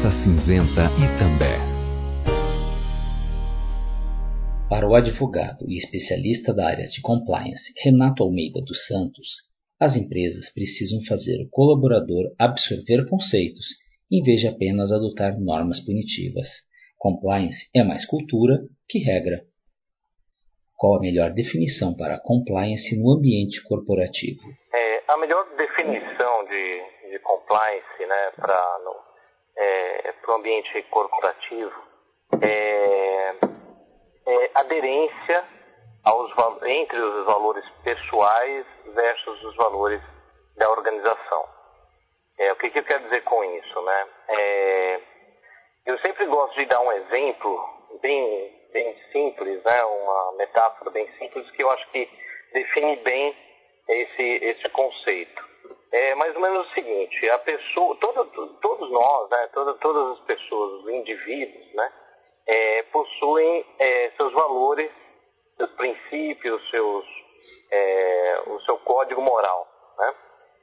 Massa Cinzenta Itambé. Para o advogado e especialista da área de compliance, Renato Almeida dos Santos, as empresas precisam fazer o colaborador absorver conceitos, em vez de apenas adotar normas punitivas. Compliance é mais cultura que regra. Qual a melhor definição para compliance no ambiente corporativo? A melhor definição de compliance, né, para o ambiente corporativo é aderência entre os valores pessoais versus os valores da organização. O que eu quero dizer com isso, né? Eu sempre gosto de dar um exemplo bem simples, né? Uma metáfora bem simples que eu acho que define bem esse conceito. É mais ou menos o seguinte: a pessoa, todos nós, né? Todas as pessoas, os indivíduos, né? Possuem seus valores, seus princípios, o seu código moral, né?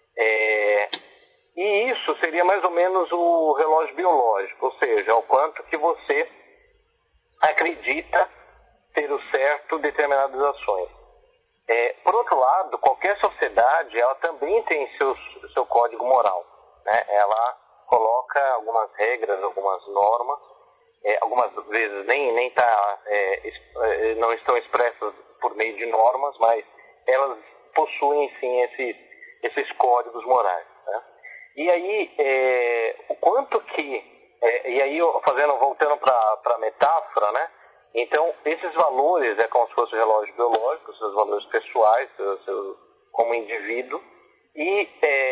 E isso seria mais ou menos o relógio biológico, ou seja, o quanto que você acredita ter o certo em determinadas ações. Por outro lado, qualquer sociedade, ela também tem seu código moral, né? Ela coloca algumas regras, algumas normas, algumas vezes não estão expressas por meio de normas, mas elas possuem sim esses códigos morais, né? E aí, o quanto que... e aí, voltando para a metáfora, né? Então, esses valores é como se fosse o relógio biológico, seus valores pessoais, como indivíduo, e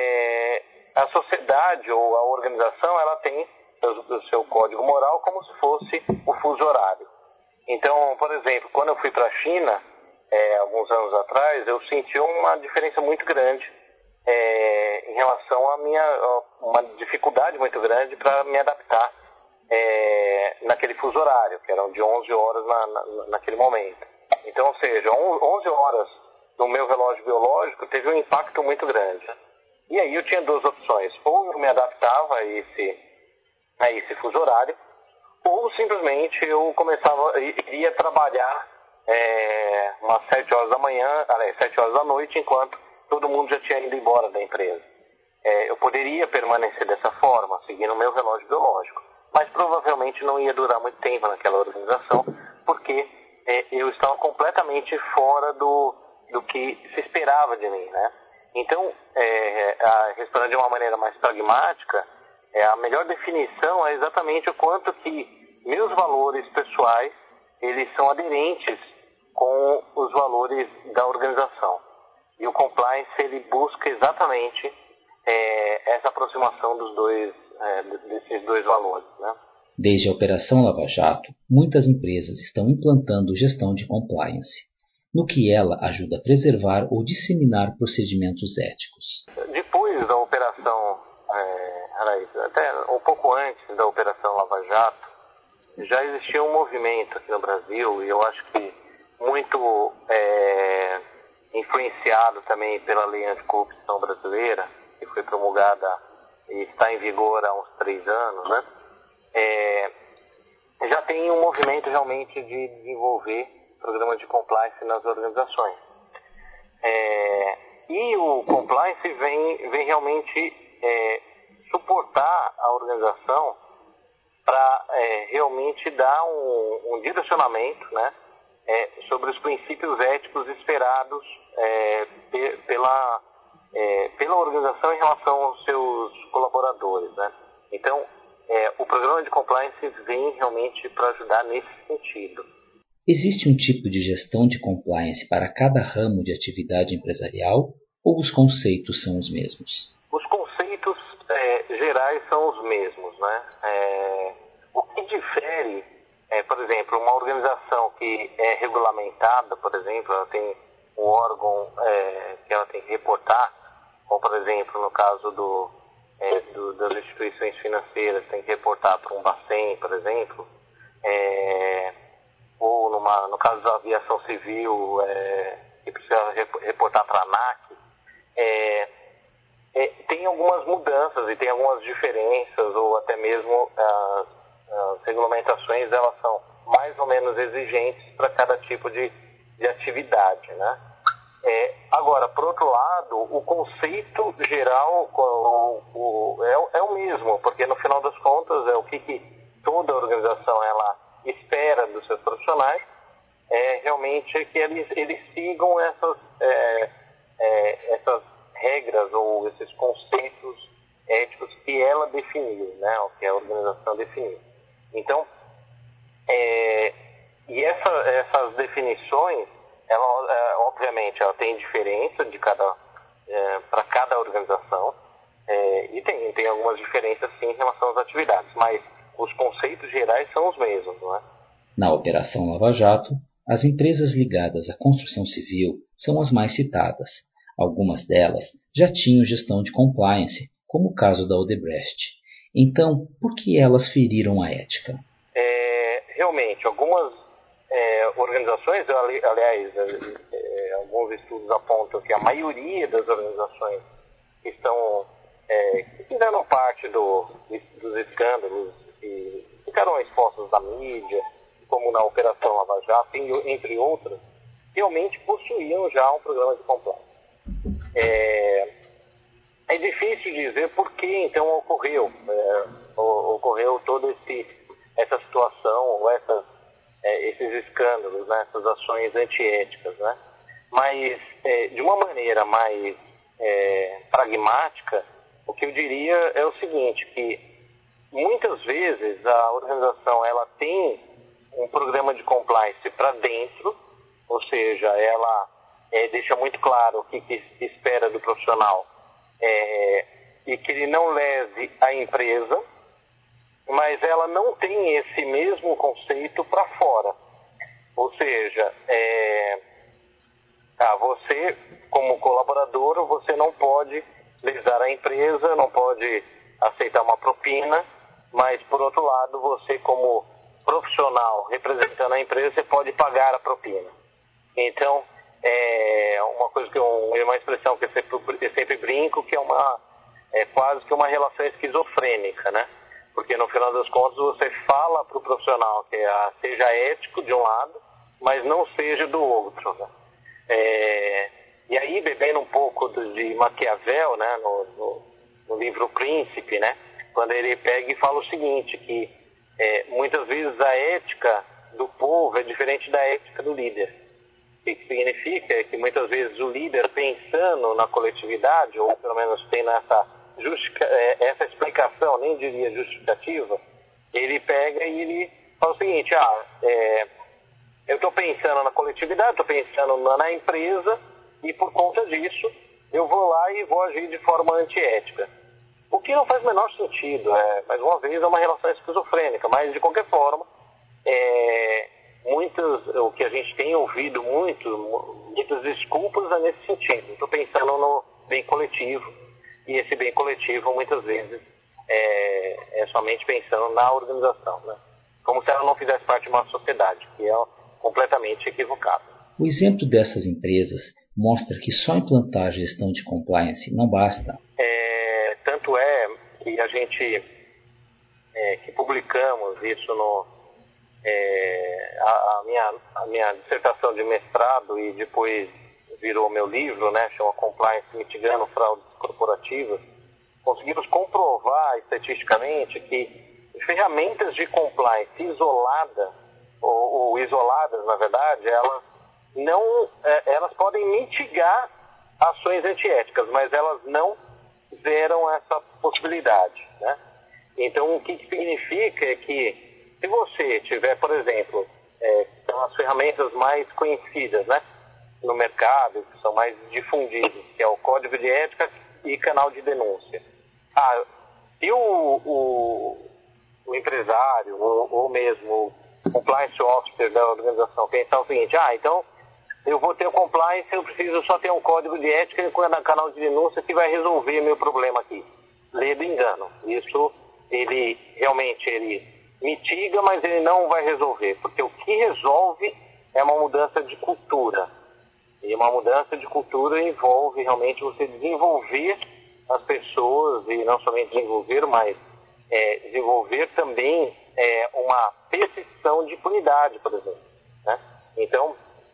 a sociedade ou a organização, ela tem o seu código moral como se fosse o fuso horário. Então, por exemplo, quando eu fui para a China, alguns anos atrás, eu senti uma diferença muito grande em relação uma dificuldade muito grande para me adaptar naquele fuso horário, que eram de 11 horas naquele momento. Então, ou seja, 11 horas no meu relógio biológico teve um impacto muito grande. E aí eu tinha duas opções: ou eu me adaptava a esse fuso horário, ou simplesmente eu iria trabalhar umas 7 horas da manhã, 7 horas da noite, enquanto todo mundo já tinha ido embora da empresa. Eu poderia permanecer dessa forma, seguindo o meu relógio biológico, mas provavelmente não ia durar muito tempo naquela organização, porque eu estava completamente fora do que se esperava de mim, né? Então, respondendo de uma maneira mais pragmática, a melhor definição é exatamente o quanto que meus valores pessoais, eles são aderentes com os valores da organização. E o compliance, ele busca exatamente essa aproximação desses dois valores, né? Desde a Operação Lava Jato, muitas empresas estão implantando gestão de compliance, no que ela ajuda a preservar ou disseminar procedimentos éticos. Depois da operação, até um pouco antes da Operação Lava Jato, já existia um movimento aqui no Brasil, e eu acho que muito influenciado também pela Lei Anticorrupção Brasileira, que foi promulgada e está em vigor há uns 3 anos, né? Já tem um movimento realmente de desenvolver programas de compliance nas organizações. E o compliance vem realmente suportar a organização para realmente dar um direcionamento, né, sobre os princípios éticos esperados pela organização em relação aos seus colaboradores, né? Então, o programa de compliance vem realmente para ajudar nesse sentido. Existe um tipo de gestão de compliance para cada ramo de atividade empresarial ou os conceitos são os mesmos? Os conceitos gerais são os mesmos, né? O que difere, por exemplo, uma organização que é regulamentada, por exemplo, ela tem um órgão que ela tem que reportar, como por exemplo no caso das instituições financeiras, tem que reportar para um Bacen, por exemplo, ou no caso da aviação civil, que precisa reportar para a ANAC. Tem algumas mudanças e tem algumas diferenças, ou até mesmo as regulamentações, elas são mais ou menos exigentes para cada tipo de atividade, né? Agora, por outro lado, o conceito geral é o mesmo, porque no final das contas é o que toda organização ela espera dos seus profissionais, realmente que eles sigam essas regras ou esses conceitos éticos que ela definiu, né, o que a organização definiu. Então, e essas definições, obviamente, ela tem diferença para cada organização, e tem algumas diferenças sim em relação às atividades, mas os conceitos gerais são os mesmos, não é? Na Operação Lava Jato, as empresas ligadas à construção civil são as mais citadas. Algumas delas já tinham gestão de compliance, como o caso da Odebrecht. Então, por que elas feriram a ética? Realmente, algumas organizações, aliás, alguns estudos apontam que a maioria das organizações que fizeram parte dos escândalos e ficaram expostos na mídia, como na Operação Lava Jato, entre outras, realmente possuíam já um programa de compliance. É difícil dizer por que então ocorreu toda essa situação, ou esses escândalos, né, essas ações antiéticas, né? Mas de uma maneira mais pragmática, o que eu diria é o seguinte, que muitas vezes a organização ela tem um programa de compliance para dentro, ou seja, ela deixa muito claro o que espera do profissional, e que ele não lese a empresa, mas ela não tem esse mesmo conceito para fora. Ou seja, você, como colaborador, você não pode lesar a empresa, não pode aceitar uma propina, mas, por outro lado, você, como profissional representando a empresa, você pode pagar a propina. Então, uma expressão que eu sempre brinco, que é quase que uma relação esquizofrênica, né? Porque no final das contas você fala para o profissional que seja ético de um lado, mas não seja do outro, né? E aí, bebendo um pouco de Maquiavel, né, no livro O Príncipe, né, quando ele pega e fala o seguinte, que muitas vezes a ética do povo é diferente da ética do líder. O que significa é que muitas vezes o líder, pensando na coletividade, ou pelo menos tendo essa explicação, nem diria justificativa, ele pega e ele fala o seguinte, eu estou pensando na coletividade, estou pensando na empresa, e por conta disso eu vou lá e vou agir de forma antiética. O que não faz o menor sentido, mais uma vez é uma relação esquizofrênica, mas de qualquer forma, o que a gente tem ouvido muitas desculpas é nesse sentido. Estou pensando no bem coletivo, e esse bem coletivo muitas vezes é somente pensando na organização, né? Como se ela não fizesse parte de uma sociedade, que é completamente equivocado. O exemplo dessas empresas mostra que só implantar gestão de compliance não basta. Tanto é que a gente que publicamos isso a minha dissertação de mestrado e depois virou meu livro, né, chama Compliance Mitigando Fraudes Corporativas. Conseguimos comprovar estatisticamente que ferramentas de compliance isoladas, ou isoladas, na verdade, elas podem mitigar ações antiéticas, mas elas não zeram essa possibilidade, né? Então, o que significa é que se você tiver, por exemplo, são as ferramentas mais conhecidas, né, no mercado, que são mais difundidas, que é o Código de Ética e Canal de Denúncia. Se o empresário ou mesmo o compliance officer da organização pensar o seguinte, então eu vou ter o compliance, eu preciso só ter um código de ética e um canal de denúncia que vai resolver meu problema aqui. Lê do engano. Isso ele mitiga, mas ele não vai resolver, porque o que resolve é uma mudança de cultura. E uma mudança de cultura envolve realmente você desenvolver as pessoas, e não somente desenvolver, mas desenvolver também uma percepção de impunidade, por exemplo, né? Então,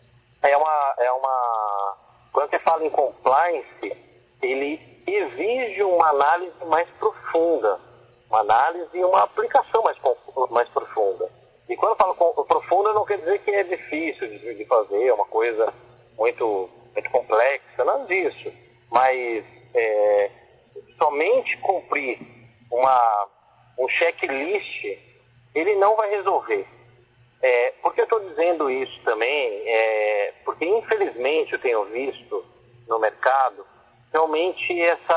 quando você fala em compliance, ele exige uma análise mais profunda, uma análise e uma aplicação mais profunda. E quando eu falo profunda, não quer dizer que é difícil de fazer, é uma coisa muito, muito complexa, não disso. Mas somente cumprir um checklist, ele não vai resolver. Por que eu estou dizendo isso também? Porque, infelizmente, eu tenho visto no mercado realmente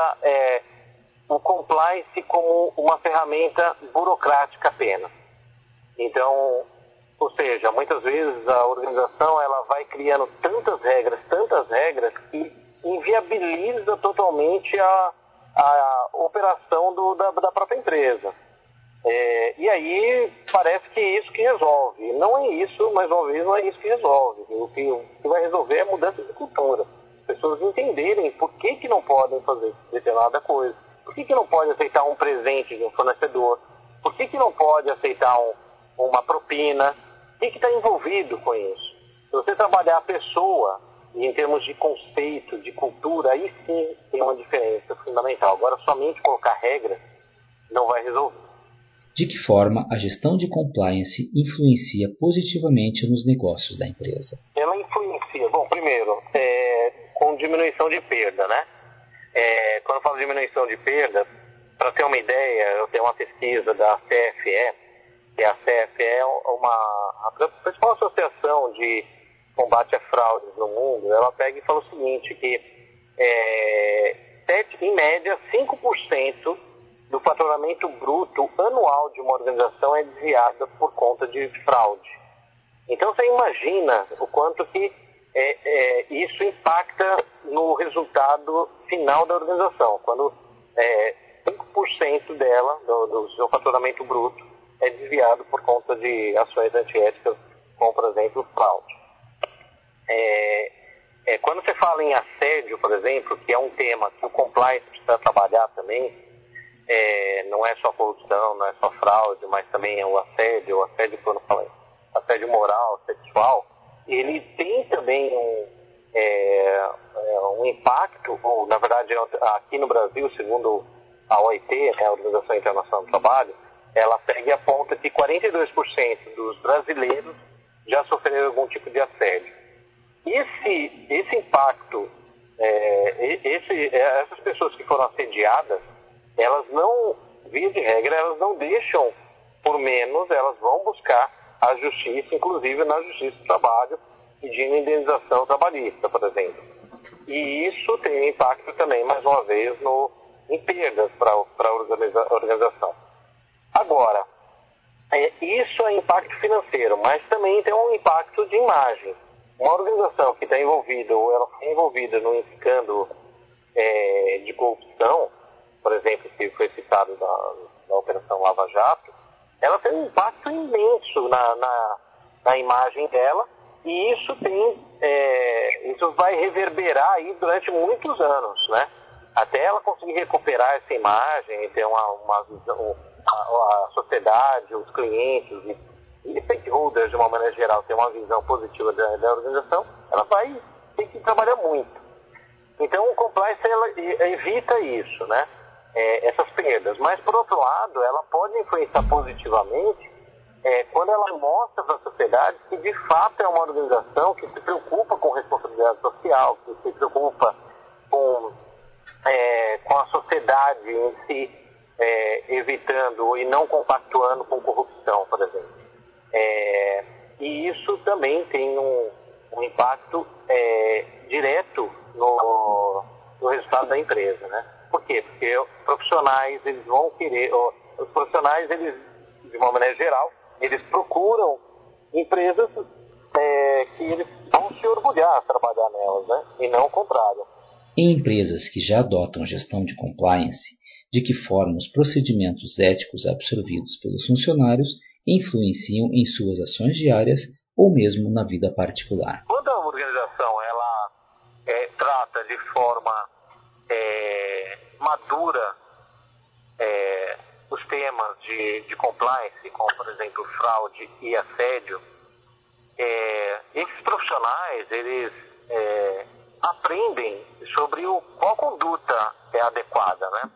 o compliance como uma ferramenta burocrática apenas. Então, ou seja, muitas vezes a organização ela vai criando tantas regras, que inviabiliza totalmente a operação da própria empresa. E aí parece que é isso que resolve. Não é isso, mais uma vez, não é isso que resolve. O que vai resolver é a mudança de cultura. As pessoas entenderem por que não podem fazer determinada coisa. Por que não pode aceitar um presente de um fornecedor? Por que não pode aceitar uma propina? O que está envolvido com isso? Se você trabalhar a pessoa, e em termos de conceito, de cultura, aí sim tem uma diferença fundamental. Agora, somente colocar regras não vai resolver. De que forma a gestão de compliance influencia positivamente nos negócios da empresa? Ela influencia, primeiro, com diminuição de perda, né? Quando eu falo diminuição de perda, para ter uma ideia, eu tenho uma pesquisa da CFE, que a CFE é a principal associação de combate a fraudes no mundo. Ela pega e fala o seguinte, que em média 5% do faturamento bruto anual de uma organização é desviada por conta de fraude. Então você imagina o quanto que isso impacta no resultado final da organização, quando 5% dela, do seu faturamento bruto, é desviado por conta de ações antiéticas, como, por exemplo, fraude. Quando você fala em assédio, por exemplo, que é um tema que o compliance precisa trabalhar também, não é só corrupção, não é só fraude, mas também é o assédio quando eu falo assédio moral, sexual, ele tem também um impacto, ou na verdade aqui no Brasil, segundo a OIT, a Organização Internacional do Trabalho, ela pega e aponta que 42% dos brasileiros já sofreram algum tipo de assédio. Esse impacto, essas pessoas que foram assediadas, elas não, via de regra, elas não deixam por menos, elas vão buscar a justiça, inclusive na Justiça do Trabalho, pedindo indenização trabalhista, por exemplo. E isso tem impacto também, mais uma vez, em perdas para a organização. Agora, isso é impacto financeiro, mas também tem um impacto de imagem. Uma organização que está envolvida, ou ela foi envolvida num escândalo de corrupção, por exemplo, que foi citado na Operação Lava Jato, ela tem um impacto imenso na imagem dela, e isso vai reverberar aí durante muitos anos, né? Até ela conseguir recuperar essa imagem, ter uma visão, a sociedade, os clientes e stakeholders, de uma maneira geral, ter uma visão positiva da organização, ela vai ter que trabalhar muito. Então, o compliance ela evita isso, né? Essas perdas. Mas, por outro lado, ela pode influenciar positivamente quando ela mostra para a sociedade que, de fato, é uma organização que se preocupa com responsabilidade social, que se preocupa com a sociedade em si, evitando e não compactuando com corrupção, por exemplo. E isso também tem um impacto direto no resultado da empresa, né? Por quê? Porque os profissionais, eles vão querer, os profissionais, eles, de uma maneira geral, eles procuram empresas que eles vão se orgulhar a trabalhar nelas, né? E não o contrário. Em empresas que já adotam gestão de compliance, de que forma os procedimentos éticos absorvidos pelos funcionários influenciam em suas ações diárias ou mesmo na vida particular? Quando a organização ela trata de forma madura estrutura os temas de compliance, como, por exemplo, fraude e assédio, esses profissionais, eles aprendem sobre qual conduta é adequada, né?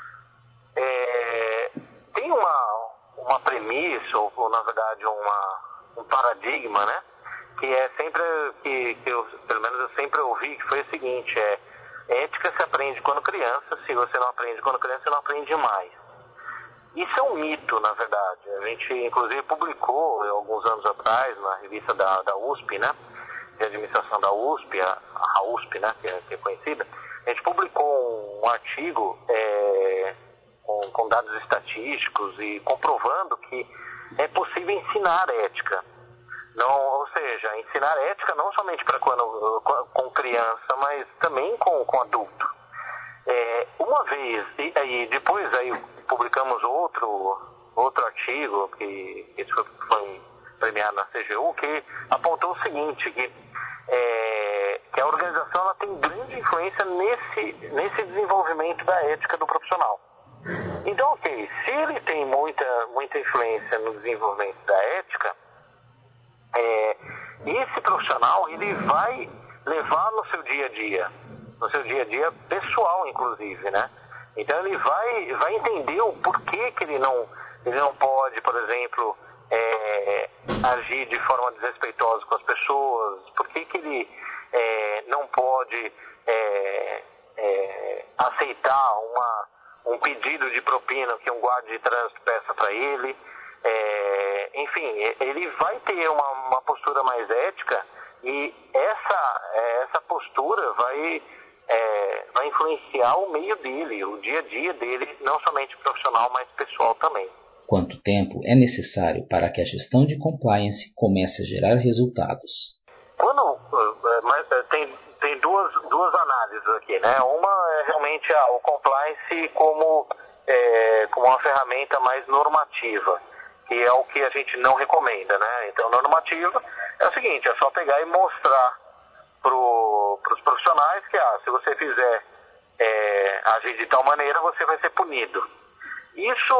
Tem uma premissa, ou na verdade um paradigma, né? Que é sempre, pelo menos eu sempre ouvi, que foi o seguinte, ética se aprende quando criança, se você não aprende quando criança, você não aprende mais. Isso é um mito, na verdade. A gente, inclusive, publicou, alguns anos atrás, na revista da USP, né? De administração da USP, a USP, né? Que é conhecida. A gente publicou um artigo com dados estatísticos e comprovando que é possível ensinar ética. Não, ou seja, ensinar ética não somente para com criança, mas também com adulto. Uma vez, e depois publicamos outro artigo que foi premiado na CGU, que apontou o seguinte, que a organização ela tem grande influência nesse desenvolvimento da ética do profissional. Então, ok, se ele tem muita influência no desenvolvimento da ética, esse profissional ele vai levar no seu dia a dia pessoal, inclusive, né? Então ele vai entender o porquê que ele não pode, por exemplo, agir de forma desrespeitosa com as pessoas, por que ele não pode aceitar um pedido de propina que um guarda de trânsito peça para ele. Enfim, ele vai ter uma postura mais ética e essa postura vai influenciar o meio dele, o dia a dia dele, não somente profissional, mas pessoal também. Quanto tempo é necessário para que a gestão de compliance comece a gerar resultados? Mas tem duas análises aqui, né? Uma é realmente o compliance como uma ferramenta mais normativa, que é o que a gente não recomenda, né? Então, normativa é o seguinte, é só pegar e mostrar para os profissionais que, se você fizer agir de tal maneira, você vai ser punido. Isso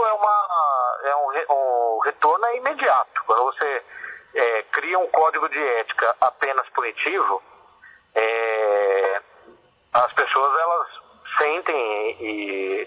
o retorno é imediato. Quando você cria um código de ética apenas punitivo, as pessoas elas sentem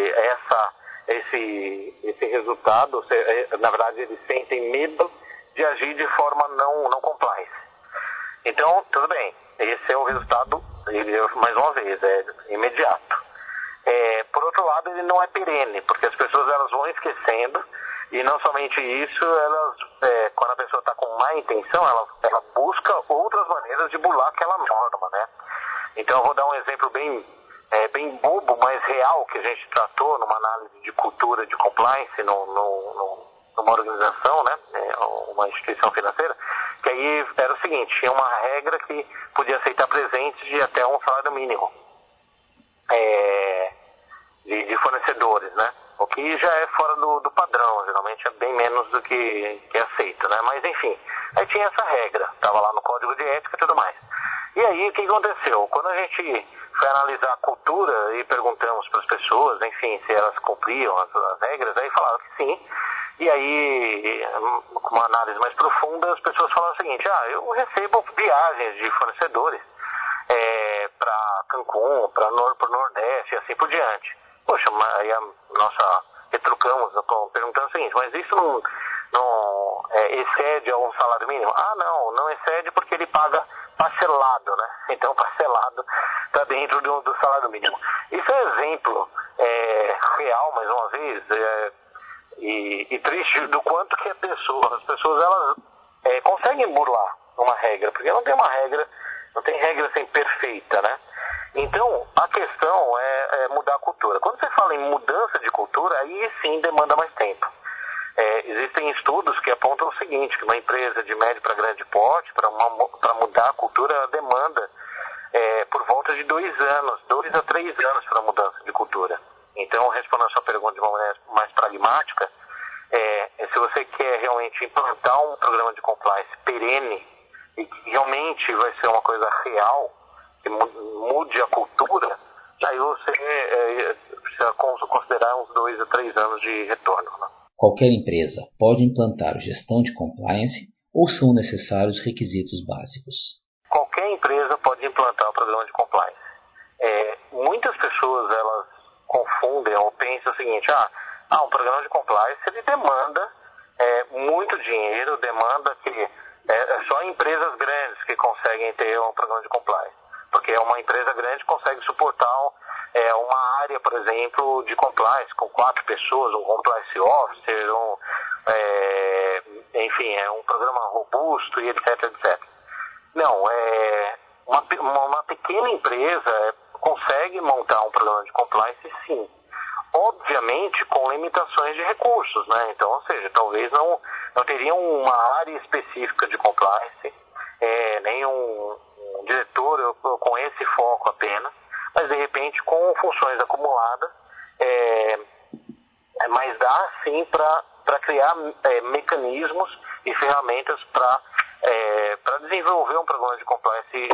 esse resultado, na verdade eles sentem medo de agir de forma não compliance. Então, tudo bem, esse é o resultado, mais uma vez, é imediato. Por outro lado, ele não é perene, porque as pessoas elas vão esquecendo, e não somente isso, quando a pessoa está com má intenção, ela busca outras maneiras de burlar aquela norma, né? Então, eu vou dar um exemplo bem bobo, mas real, que a gente tratou numa análise de cultura de compliance numa organização, né, uma instituição financeira, que aí era o seguinte, tinha uma regra que podia aceitar presentes de até um salário mínimo de fornecedores, né, o que já é fora do padrão, geralmente é bem menos do que é aceito, né, mas enfim, aí tinha essa regra, estava lá no código de ética e tudo mais. E aí, o que aconteceu? Quando a gente foi analisar a cultura e perguntamos para as pessoas, enfim, se elas cumpriam as regras, aí falaram que sim. E aí, com uma análise mais profunda, as pessoas falaram o seguinte, eu recebo viagens de fornecedores para Cancún, para o Nordeste e assim por diante. Poxa, aí retrucamos perguntando o seguinte, mas isso não excede a um salário mínimo? Não excede porque ele paga parcelado, né? Então, parcelado está dentro do salário mínimo. Isso é exemplo real, mais uma vez, e triste do quanto que as pessoas elas conseguem burlar uma regra, porque não tem regra assim perfeita, né? Então, a questão é mudar a cultura. Quando você fala em mudança de cultura, aí sim demanda mais tempo. Existem estudos que apontam o seguinte, que uma empresa de médio para grande porte, para mudar a cultura, ela demanda por volta de 2 a 3 anos para a mudança de cultura. Então, respondendo a sua pergunta de uma maneira mais pragmática, se você quer realmente implantar um programa de compliance perene e que realmente vai ser uma coisa real, que mude a cultura, aí você precisa considerar uns 2 a 3 anos de retorno. Né? Qualquer empresa pode implantar gestão de compliance ou são necessários requisitos básicos? Qualquer empresa pode implantar o programa de compliance. Muitas pessoas elas confundem ou pensam o seguinte, um programa de compliance ele demanda muito dinheiro, demanda que só empresas grandes que conseguem ter um programa de compliance. Porque uma empresa grande consegue suportar uma área, por exemplo, de compliance com 4 pessoas, um compliance officer, enfim, um programa robusto e etc, etc. Não, uma pequena empresa consegue montar um programa de compliance, sim. Obviamente com limitações de recursos, né? Então, ou seja, talvez não teria uma área específica de compliance, nem um diretor com esse foco apenas, mas de repente com funções acumuladas, mas dá sim para criar mecanismos e ferramentas para desenvolver um programa de compliance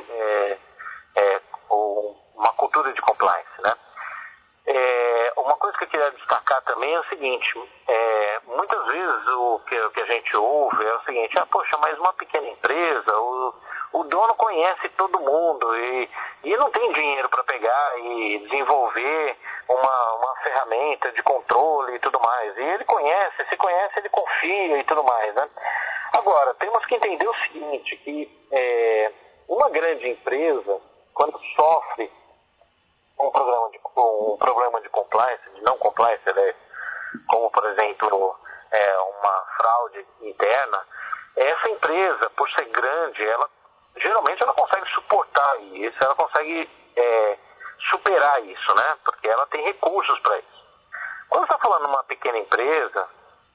ou uma cultura de compliance, né? Uma coisa que eu queria destacar também é o seguinte, muitas vezes o que a gente ouve é o seguinte, poxa, mas uma pequena empresa, o dono conhece todo mundo e não tem dinheiro para pegar e desenvolver uma ferramenta de controle e tudo mais. E ele se conhece, ele confia e tudo mais, né? Agora, temos que entender o seguinte, que uma grande empresa, quando sofre um problema de compliance, de não compliance, como por exemplo uma fraude interna, essa empresa, por ser grande, geralmente ela consegue suportar isso, ela consegue superar isso, né? Porque ela tem recursos para isso. Quando você está falando de uma pequena empresa,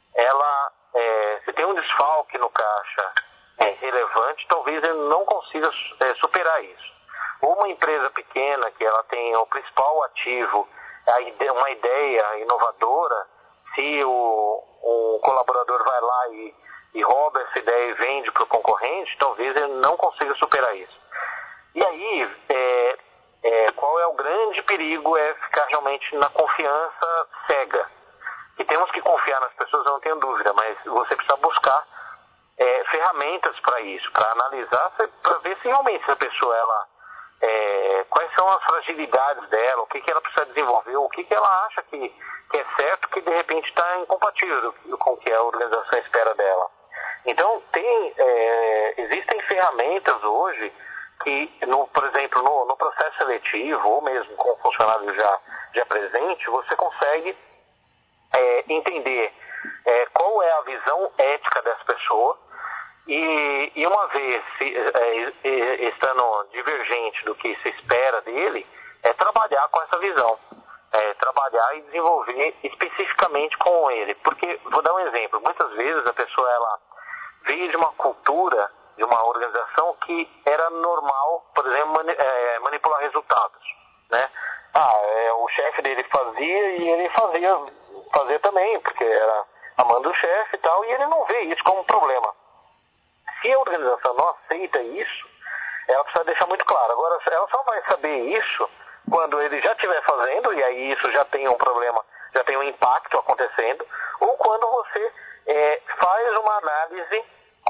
se tem um desfalque no caixa relevante, talvez ele não consiga superar isso. Ou uma empresa pequena que ela tem o principal ativo, uma ideia inovadora, se o colaborador vai lá e rouba essa ideia e vende para o concorrente, talvez ele não consiga superar isso. E aí, qual é o grande perigo? É ficar realmente na confiança cega. E temos que confiar nas pessoas, eu não tenho dúvida, mas você precisa buscar ferramentas para isso, para analisar, para ver se realmente essa pessoa, quais são as fragilidades dela, o que ela precisa desenvolver, o que ela acha que é certo, que de repente está incompatível com o que a organização espera dela. Então, existem ferramentas hoje que, por exemplo, no processo seletivo, ou mesmo com o funcionário já presente, você consegue entender qual é a visão ética dessa pessoa e uma vez estando divergente do que se espera dele, trabalhar com essa visão, trabalhar e desenvolver especificamente com ele. Porque, vou dar um exemplo, muitas vezes a pessoa veio de uma cultura, de uma organização que era normal, por exemplo, manipular resultados, né? O chefe dele fazia e ele fazia também, porque era a mão do chefe e tal, e ele não vê isso como um problema. Se a organização não aceita isso, ela precisa deixar muito claro. Agora, ela só vai saber isso quando ele já estiver fazendo, e aí isso já tem um problema, já tem um impacto acontecendo, ou quando você faz uma análise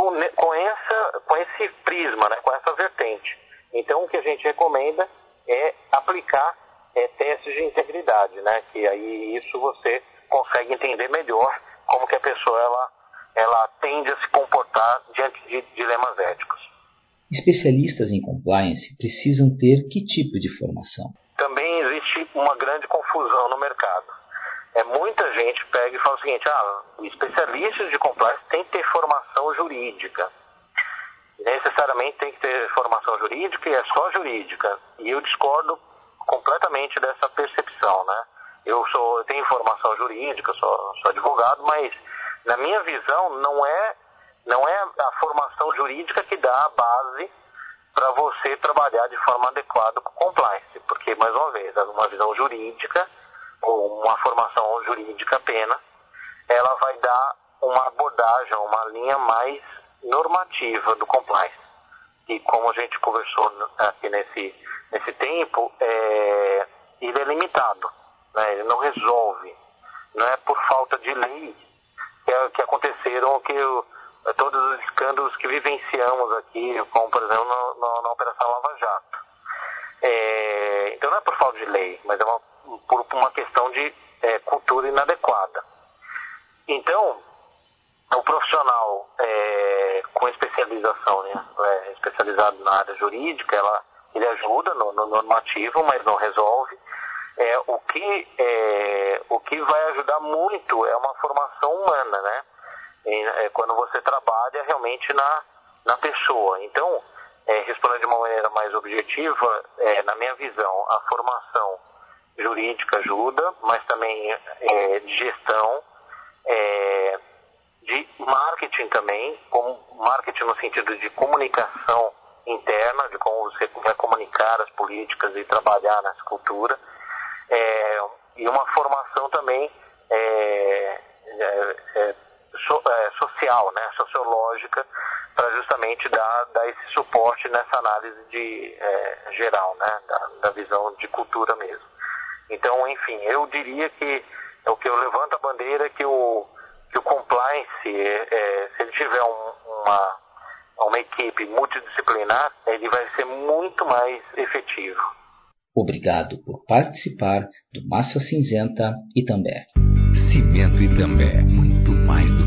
com esse prisma, né, com essa vertente. Então, o que a gente recomenda é aplicar testes de integridade, né, que aí isso você consegue entender melhor como que a pessoa ela tende a se comportar diante de dilemas éticos. Especialistas em compliance precisam ter que tipo de formação? Também existe uma grande confusão no mercado. Muita gente pega e fala o seguinte, especialistas de compliance têm que ter formação jurídica. Necessariamente tem que ter formação jurídica e é só jurídica. E eu discordo completamente dessa percepção, né? Eu tenho formação jurídica, sou advogado, mas na minha visão não é a formação jurídica que dá a base para você trabalhar de forma adequada com compliance, porque, mais uma vez, uma visão jurídica ou uma formação jurídica apenas, ela vai dar uma abordagem, uma linha mais normativa do compliance. E como a gente conversou aqui nesse tempo, ele é limitado. né? Ele não resolve. Não é por falta de lei que aconteceram todos os escândalos que vivenciamos aqui, como por exemplo na Operação Lava Jato. Então não é por falta de lei, mas é por uma questão de cultura inadequada. Então, o profissional com especialização, né, especializado na área jurídica, ele ajuda no normativo, mas não resolve. O que vai ajudar muito é uma formação humana, né? Quando você trabalha realmente na pessoa. Então, respondendo de uma maneira mais objetiva, na minha visão, a formação jurídica ajuda, mas também de gestão, de marketing também, como marketing no sentido de comunicação interna, de como você vai comunicar as políticas e trabalhar nessa cultura, e uma formação também social, né, sociológica, para justamente dar esse suporte nessa análise geral, né, da visão de cultura mesmo. Então, enfim, eu diria que o que eu levanto a bandeira é que o compliance, se ele tiver uma equipe multidisciplinar, ele vai ser muito mais efetivo. Obrigado por participar do Massa Cinzenta Itambé. Cimento Itambé, muito mais